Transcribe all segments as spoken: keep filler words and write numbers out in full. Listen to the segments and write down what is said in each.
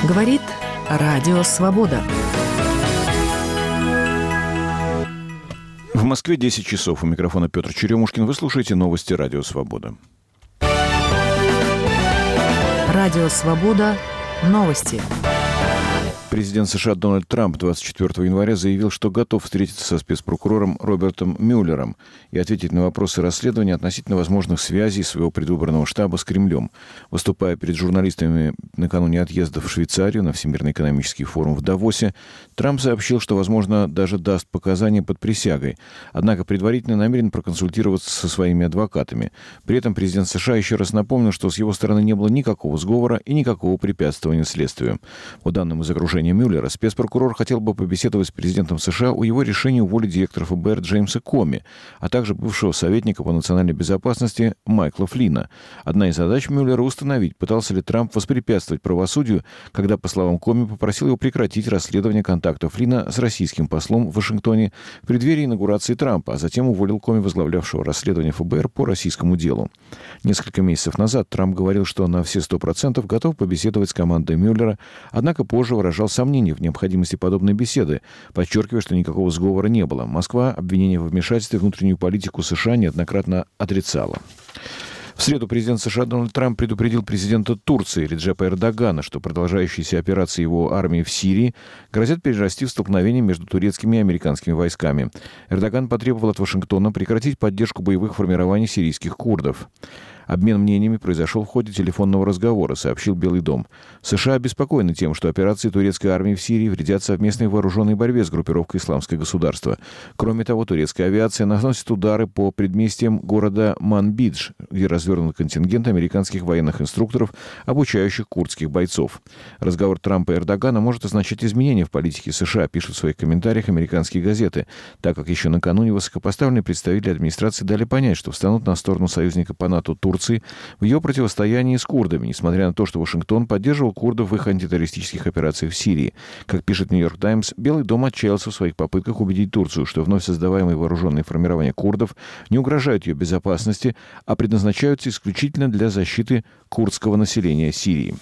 Говорит Радио Свобода. В Москве десять часов. У микрофона Петр Черемушкин. Вы слушаете новости Радио Свобода. Радио Свобода. Новости. Президент США Дональд Трамп двадцать четвёртого января заявил, что готов встретиться со спецпрокурором Робертом Мюллером и ответить на вопросы расследования относительно возможных связей своего предвыборного штаба с Кремлем. Выступая перед журналистами накануне отъезда в Швейцарию на Всемирный экономический форум в Давосе, Трамп сообщил, что, возможно, даже даст показания под присягой. Однако предварительно намерен проконсультироваться со своими адвокатами. При этом президент США еще раз напомнил, что с его стороны не было никакого сговора и никакого препятствования следствию. По данным из окружения Мюллера, спецпрокурор хотел бы побеседовать с президентом США о его решении уволить директора эф бэ эр Джеймса Коми, а также бывшего советника по национальной безопасности Майкла Флинна. Одна из задач Мюллера — установить, пытался ли Трамп воспрепятствовать правосудию, когда, по словам Коми, попросил его прекратить расследование контактов Флинна с российским послом в Вашингтоне в преддверии инаугурации Трампа, а затем уволил Коми, возглавлявшего расследование эф бэ эр по российскому делу. Несколько месяцев назад Трамп говорил, что на все сто процентов готов побеседовать с командой Мюллера, однако позже выражал сомнения в необходимости подобной беседы, подчеркивая, что никакого сговора не было. Москва обвинения в вмешательстве в внутреннюю политику США неоднократно отрицала. В среду президент США Дональд Трамп предупредил президента Турции Реджепа Эрдогана, что продолжающиеся операции его армии в Сирии грозят перерасти в столкновение между турецкими и американскими войсками. Эрдоган потребовал от Вашингтона прекратить поддержку боевых формирований сирийских курдов. Обмен мнениями произошел в ходе телефонного разговора, сообщил Белый дом. США обеспокоены тем, что операции турецкой армии в Сирии вредят совместной вооруженной борьбе с группировкой «Исламское государство». Кроме того, турецкая авиация наносит удары по предместьям города Манбидж, где развернут контингент американских военных инструкторов, обучающих курдских бойцов. Разговор Трампа и Эрдогана может означать изменения в политике США, пишут в своих комментариях американские газеты, так как еще накануне высокопоставленные представители администрации дали понять, что встанут на сторону союзника по НАТО Турции в ее противостоянии с курдами, несмотря на то, что Вашингтон поддерживал курдов в их антитеррористических операциях в Сирии. Как пишет «Нью-Йорк Таймс», Белый дом отчаялся в своих попытках убедить Турцию, что вновь создаваемые вооруженные формирования курдов не угрожают ее безопасности, а предназначаются исключительно для защиты курдского населения Сирии.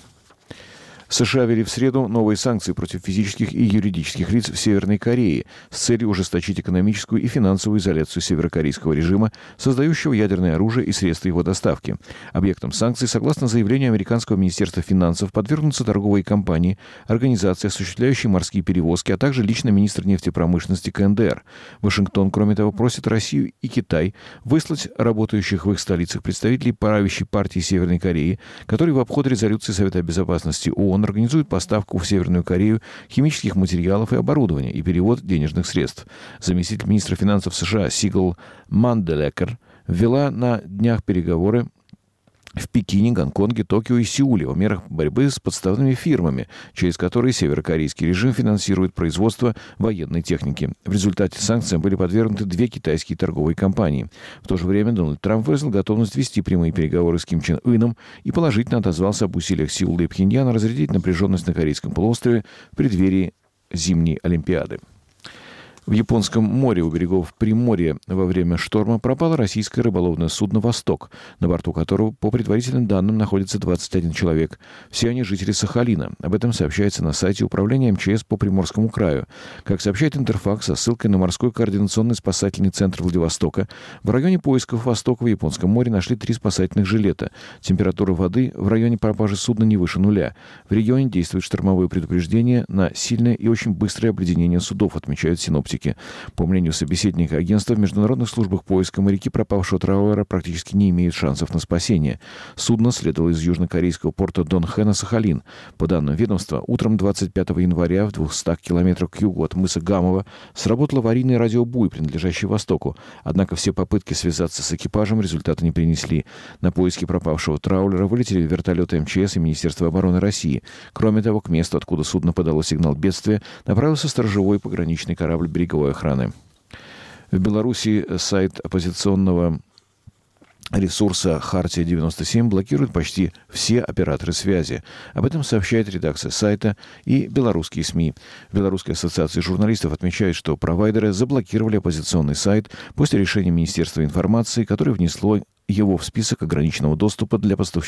США ввели в среду новые санкции против физических и юридических лиц в Северной Корее с целью ужесточить экономическую и финансовую изоляцию северокорейского режима, создающего ядерное оружие и средства его доставки. Объектом санкций, согласно заявлению американского министерства финансов, подвергнутся торговые компании, организации, осуществляющие морские перевозки, а также лично министр нефтепромышленности ка эн дэ эр. Вашингтон, кроме того, просит Россию и Китай выслать работающих в их столицах представителей правящей партии Северной Кореи, которые в обход резолюции Совета безопасности ООН организует поставку в Северную Корею химических материалов и оборудования и перевод денежных средств. Заместитель министра финансов США Сигал Манделекер ввела на днях переговоры в Пекине, Гонконге, Токио и Сеуле о мерах борьбы с подставными фирмами, через которые северокорейский режим финансирует производство военной техники. В результате санкциям были подвергнуты две китайские торговые компании. В то же время Дональд Трамп выразил готовность вести прямые переговоры с Ким Чен Ыном и положительно отозвался об усилиях Сеула и Пхеньяна разрядить напряженность на Корейском полуострове в преддверии зимней Олимпиады. В Японском море у берегов Приморья во время шторма пропало российское рыболовное судно «Восток», на борту которого, по предварительным данным, находится двадцать один человек. Все они жители Сахалина. Об этом сообщается на сайте Управления эм че эс по Приморскому краю. Как сообщает Интерфакс, со ссылкой на морской координационный спасательный центр Владивостока, в районе поисков «Востока» в Японском море нашли три спасательных жилета. Температура воды в районе пропажи судна не выше нуля. В регионе действует штормовое предупреждение на сильное и очень быстрое обледенение судов, отмечают синоптики. По мнению собеседника агентства, в международных службах поиска моряки пропавшего траулера практически не имеют шансов на спасение. Судно следовало из южнокорейского порта Донхэ на Сахалин. По данным ведомства, утром двадцать пятого января в двухстах километрах к югу от мыса Гамова сработал аварийный радиобуй, принадлежащий «Востоку». Однако все попытки связаться с экипажем результата не принесли. На поиски пропавшего траулера вылетели вертолеты эм че эс и Министерства обороны России. Кроме того, к месту, откуда судно подало сигнал бедствия, направился сторожевой пограничный корабль береговой охраны. В Беларуси сайт оппозиционного ресурса «Хартия девяносто семь» блокирует почти все операторы связи. Об этом сообщает редакция сайта и белорусские СМИ. В Белорусской ассоциации журналистов отмечают, что провайдеры заблокировали оппозиционный сайт после решения Министерства информации, которое внесло его в список ограниченного доступа для поставщиков